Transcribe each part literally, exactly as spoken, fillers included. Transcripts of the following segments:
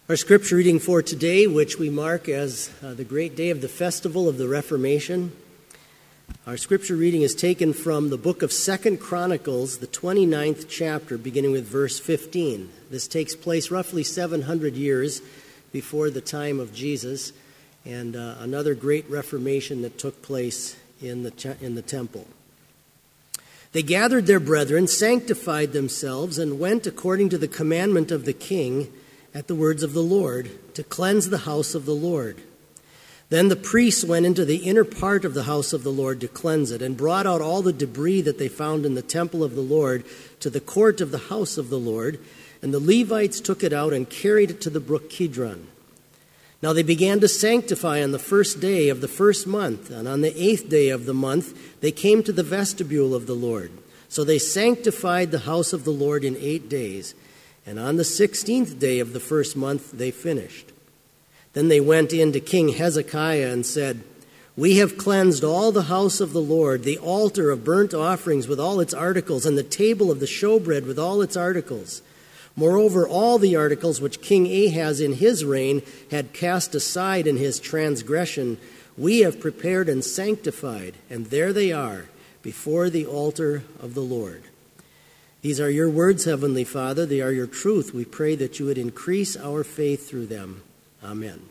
Our scripture reading for today, which we mark as uh, the great day of the festival of the Reformation, our scripture reading is taken from the book of Second Chronicles, the twenty-ninth chapter, beginning with verse fifteen. This takes place roughly seven hundred years before the time of Jesus, and uh, another great Reformation that took place in the ch- in the temple. They gathered their brethren, sanctified themselves, and went according to the commandment of the king at the words of the Lord, to cleanse the house of the Lord. Then the priests went into the inner part of the house of the Lord to cleanse it, and brought out all the debris that they found in the temple of the Lord to the court of the house of the Lord, and the Levites took it out and carried it to the brook Kidron. Now they began to sanctify on the first day of the first month, and on the eighth day of the month they came to the vestibule of the Lord. So they sanctified the house of the Lord in eight days, and on the sixteenth day of the first month they finished. Then they went in to King Hezekiah and said, "We have cleansed all the house of the Lord, the altar of burnt offerings with all its articles, and the table of the showbread with all its articles. Moreover, all the articles which King Ahaz in his reign had cast aside in his transgression, we have prepared and sanctified, and there they are before the altar of the Lord." These are your words, Heavenly Father. They are your truth. We pray that you would increase our faith through them. Amen.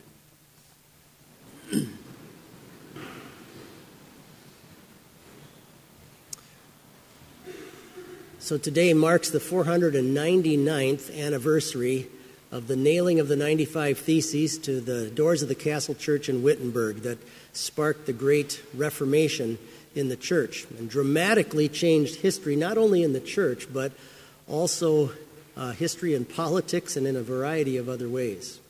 So today marks the four hundred ninety-ninth anniversary of the nailing of the ninety-five Theses to the doors of the Castle Church in Wittenberg that sparked the great Reformation in the church and dramatically changed history, not only in the church, but also uh, history in politics and in a variety of other ways.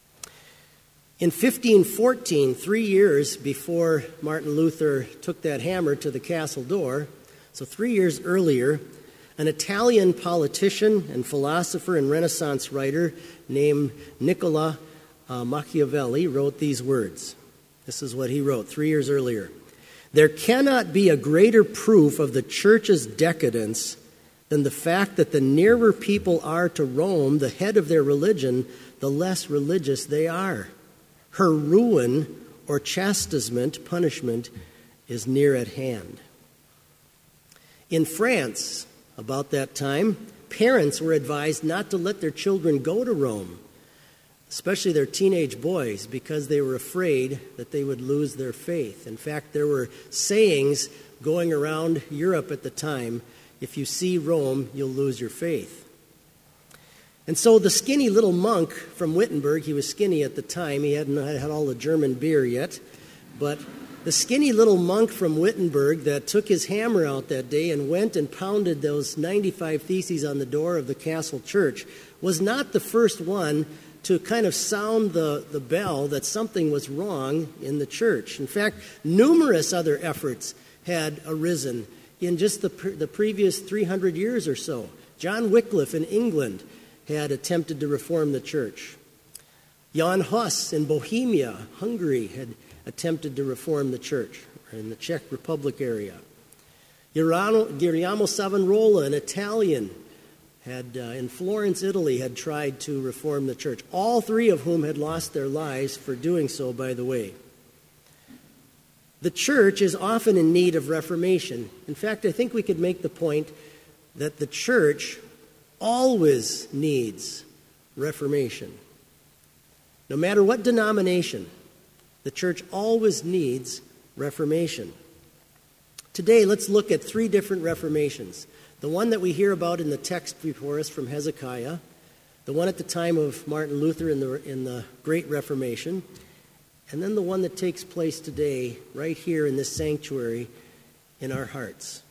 In fifteen fourteen, three years before Martin Luther took that hammer to the castle door, so three years earlier, an Italian politician and philosopher and Renaissance writer named Niccolo uh, Machiavelli wrote these words. This is what he wrote three years earlier. "There cannot be a greater proof of the church's decadence than the fact that the nearer people are to Rome, the head of their religion, the less religious they are. Her ruin or chastisement, punishment, is near at hand." In France, about that time, parents were advised not to let their children go to Rome, especially their teenage boys, because they were afraid that they would lose their faith. In fact, there were sayings going around Europe at the time, if you see Rome, you'll lose your faith. And so the skinny little monk from Wittenberg, he was skinny at the time, he hadn't had all the German beer yet, but the skinny little monk from Wittenberg that took his hammer out that day and went and pounded those ninety-five Theses on the door of the castle church was not the first one to kind of sound the, the bell that something was wrong in the church. In fact, numerous other efforts had arisen in just the, the previous three hundred years or so. John Wycliffe in England had attempted to reform the church. Jan Hus in Bohemia, Hungary, had attempted to reform the church, or in the Czech Republic area. Girolamo Savonarola, an Italian, had uh, in Florence, Italy, had tried to reform the church. All three of whom had lost their lives for doing so, by the way. The church is often in need of reformation. In fact, I think we could make the point that the church always needs reformation. No matter what denomination, the church always needs reformation. Today, let's look at three different reformations. The one that we hear about in the text before us from Hezekiah, the one at the time of Martin Luther in the, in the Great Reformation, and then the one that takes place today right here in this sanctuary in our hearts.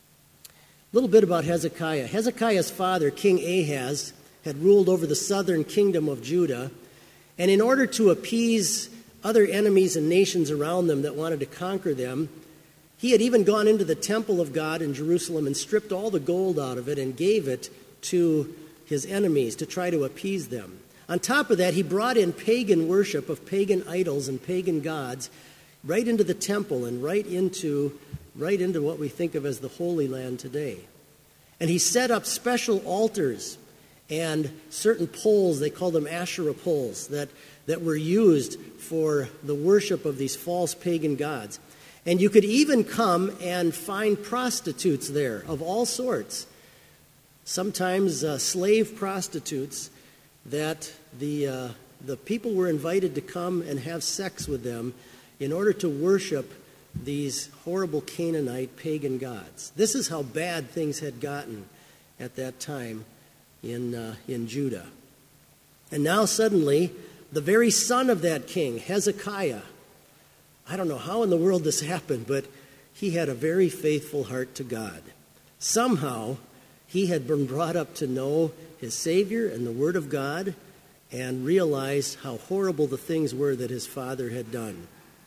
A little bit about Hezekiah. Hezekiah's father, King Ahaz, had ruled over the southern kingdom of Judah, and in order to appease other enemies and nations around them that wanted to conquer them, he had even gone into the temple of God in Jerusalem and stripped all the gold out of it and gave it to his enemies to try to appease them. On top of that, he brought in pagan worship of pagan idols and pagan gods right into the temple and right into, right into what we think of as the Holy Land today. And he set up special altars and certain poles, they called them Asherah poles, that, that were used for the worship of these false pagan gods. And you could even come and find prostitutes there of all sorts, sometimes uh, slave prostitutes that the, uh, the people were invited to come and have sex with them in order to worship these horrible Canaanite pagan gods. This is how bad things had gotten at that time in, uh, in Judah. And now suddenly, the very son of that king, Hezekiah, I don't know how in the world this happened, but he had a very faithful heart to God. Somehow, he had been brought up to know his Savior and the Word of God and realized how horrible the things were that his father had done.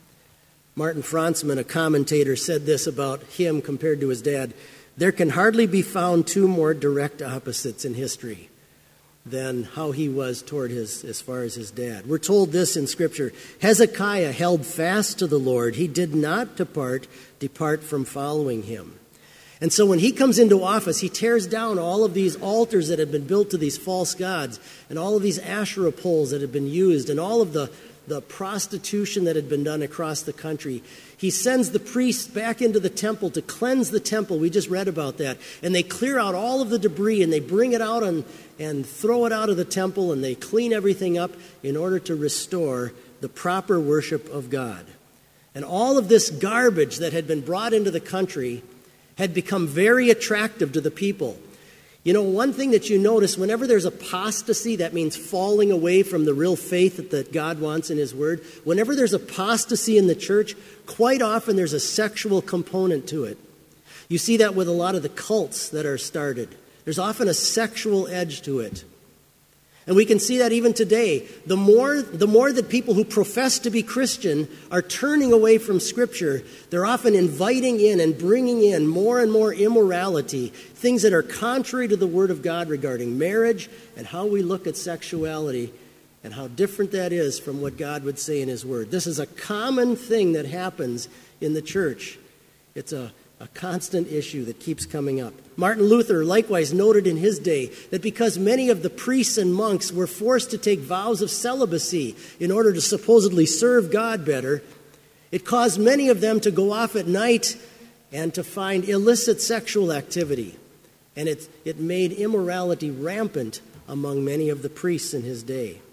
Martin Franzmann, a commentator, said this about him compared to his dad: there can hardly be found two more direct opposites in history than how he was toward his, as far as his dad. We're told this in Scripture: Hezekiah held fast to the Lord. He did not depart, depart from following him. And so when he comes into office, he tears down all of these altars that had been built to these false gods, and all of these Asherah poles that had been used, and all of the, the prostitution that had been done across the country. He sends the priests back into the temple to cleanse the temple. We just read about that. And they clear out all of the debris, and they bring it out and, and throw it out of the temple, and they clean everything up in order to restore the proper worship of God. And all of this garbage that had been brought into the country had become very attractive to the people. You know, one thing that you notice, whenever there's apostasy, that means falling away from the real faith that, that God wants in His Word. Whenever there's apostasy in the church, quite often there's a sexual component to it. You see that with a lot of the cults that are started. There's often a sexual edge to it. And we can see that even today. The more, the more that people who profess to be Christian are turning away from Scripture, they're often inviting in and bringing in more and more immorality, things that are contrary to the Word of God regarding marriage and how we look at sexuality and how different that is from what God would say in His Word. This is a common thing that happens in the church. It's a A constant issue that keeps coming up. Martin Luther likewise noted in his day that because many of the priests and monks were forced to take vows of celibacy in order to supposedly serve God better, it caused many of them to go off at night and to find illicit sexual activity. And it, it made immorality rampant among many of the priests in his day.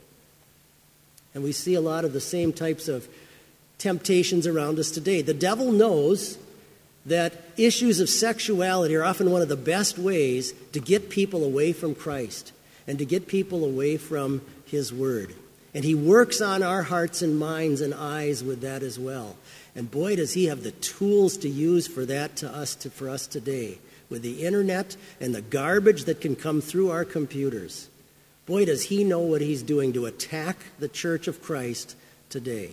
And we see a lot of the same types of temptations around us today. The devil knows that issues of sexuality are often one of the best ways to get people away from Christ and to get people away from His Word. And he works on our hearts and minds and eyes with that as well. And boy, does he have the tools to use for that to us, to, for us today, with the internet and the garbage that can come through our computers. Boy, does he know what he's doing to attack the church of Christ today.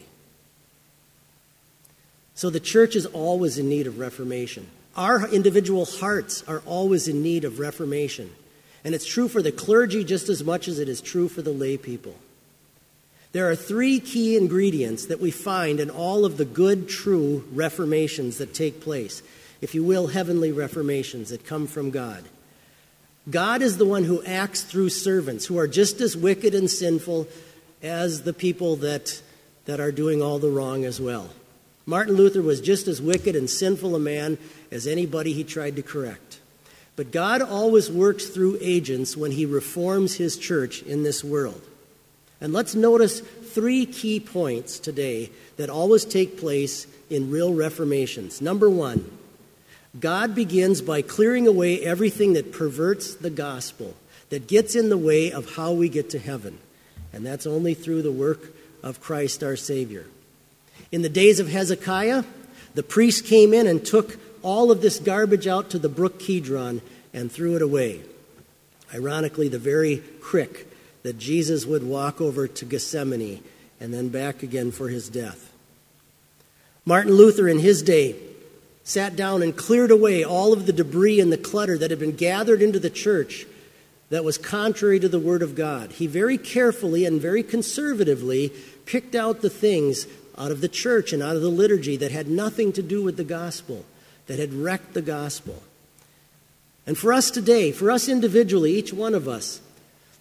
So the church is always in need of reformation. Our individual hearts are always in need of reformation. And it's true for the clergy just as much as it is true for the lay people. There are three key ingredients that we find in all of the good, true reformations that take place. If you will, heavenly reformations that come from God. God is the one who acts through servants who are just as wicked and sinful as the people that, that are doing all the wrong as well. Martin Luther was just as wicked and sinful a man as anybody he tried to correct. But God always works through agents when He reforms His church in this world. And let's notice three key points today that always take place in real reformations. Number one, God begins by clearing away everything that perverts the gospel, that gets in the way of how we get to heaven. And that's only through the work of Christ our Savior. In the days of Hezekiah, the priests came in and took all of this garbage out to the brook Kidron and threw it away. Ironically, the very creek that Jesus would walk over to Gethsemane and then back again for His death. Martin Luther in his day sat down and cleared away all of the debris and the clutter that had been gathered into the church that was contrary to the Word of God. He very carefully and very conservatively picked out the things out of the church and out of the liturgy that had nothing to do with the gospel, that had wrecked the gospel. And for us today, for us individually, each one of us,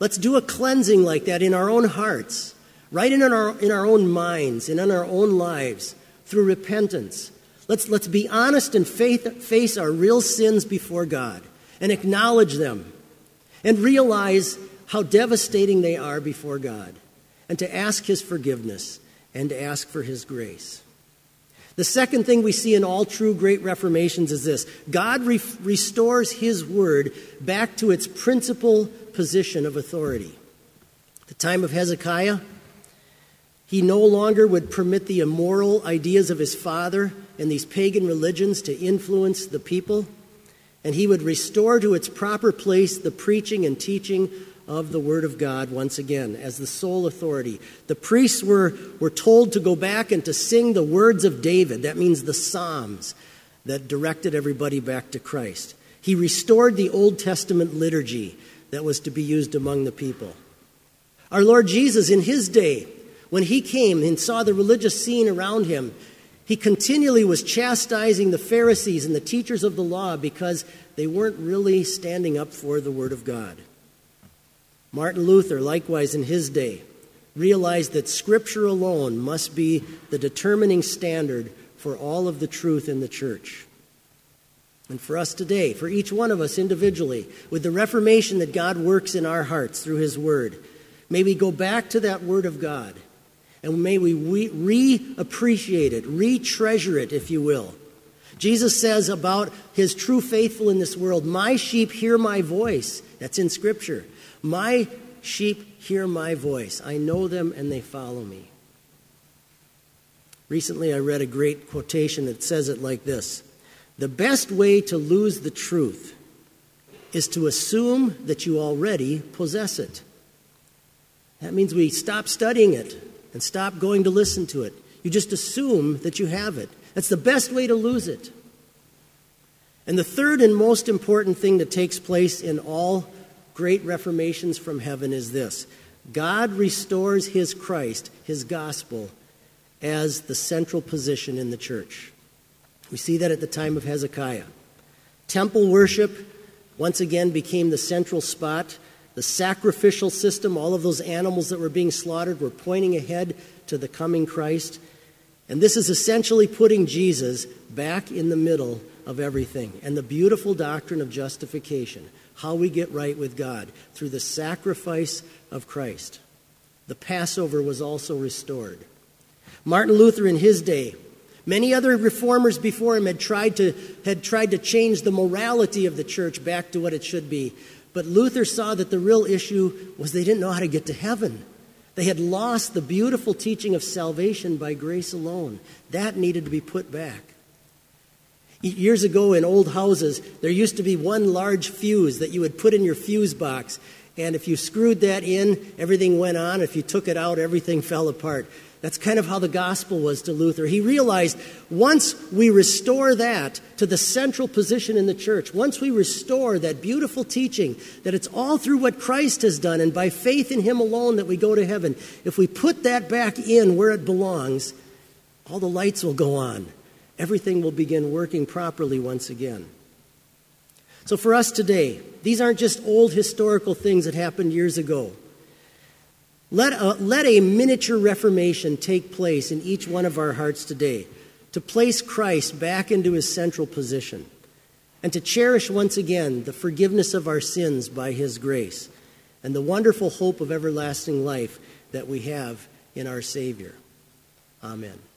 Let's do a cleansing like that in our own hearts, right in our, in our own minds and in our own lives through repentance. Let's, let's be honest and faith, face our real sins before God and acknowledge them and realize how devastating they are before God, and to ask his forgiveness and to ask for his grace. The second thing we see in all true great reformations is this: God re- restores his word back to its principal position of authority. At the time of Hezekiah, he no longer would permit the immoral ideas of his father and these pagan religions to influence the people, and he would restore to its proper place the preaching and teaching of the Word of God once again as the sole authority. The priests were, were told to go back and to sing the words of David. That means the Psalms that directed everybody back to Christ. He restored the Old Testament liturgy that was to be used among the people. Our Lord Jesus, in his day, when he came and saw the religious scene around him, he continually was chastising the Pharisees and the teachers of the law because they weren't really standing up for the Word of God. Martin Luther, likewise in his day, realized that Scripture alone must be the determining standard for all of the truth in the church. And for us today, for each one of us individually, with the reformation that God works in our hearts through his Word, may we go back to that Word of God, and may we re-appreciate it, re-treasure it, if you will. Jesus says about his true faithful in this world, "My sheep hear my voice." That's in Scripture. "My sheep hear my voice. I know them and they follow me." Recently I read a great quotation that says it like this: "The best way to lose the truth is to assume that you already possess it." That means we stop studying it and stop going to listen to it. You just assume that you have it. That's the best way to lose it. And the third and most important thing that takes place in all great reformations from heaven is this: God restores his Christ, his gospel, as the central position in the church. We see that at the time of Hezekiah. Temple worship once again became the central spot. The sacrificial system, all of those animals that were being slaughtered, were pointing ahead to the coming Christ. And this is essentially putting Jesus back in the middle of everything. And the beautiful doctrine of justification, how we get right with God through the sacrifice of Christ. The Passover was also restored. Martin Luther in his day, many other reformers before him had tried to had tried to change the morality of the church back to what it should be. But Luther saw that the real issue was they didn't know how to get to heaven. They had lost the beautiful teaching of salvation by grace alone. That needed to be put back. Years ago in old houses, there used to be one large fuse that you would put in your fuse box. And if you screwed that in, everything went on. If you took it out, everything fell apart. That's kind of how the gospel was to Luther. He realized once we restore that to the central position in the church, once we restore that beautiful teaching that it's all through what Christ has done and by faith in him alone that we go to heaven, if we put that back in where it belongs, all the lights will go on. Everything will begin working properly once again. So for us today, these aren't just old historical things that happened years ago. Let a, let a miniature reformation take place in each one of our hearts today to place Christ back into his central position and to cherish once again the forgiveness of our sins by his grace and the wonderful hope of everlasting life that we have in our Savior. Amen.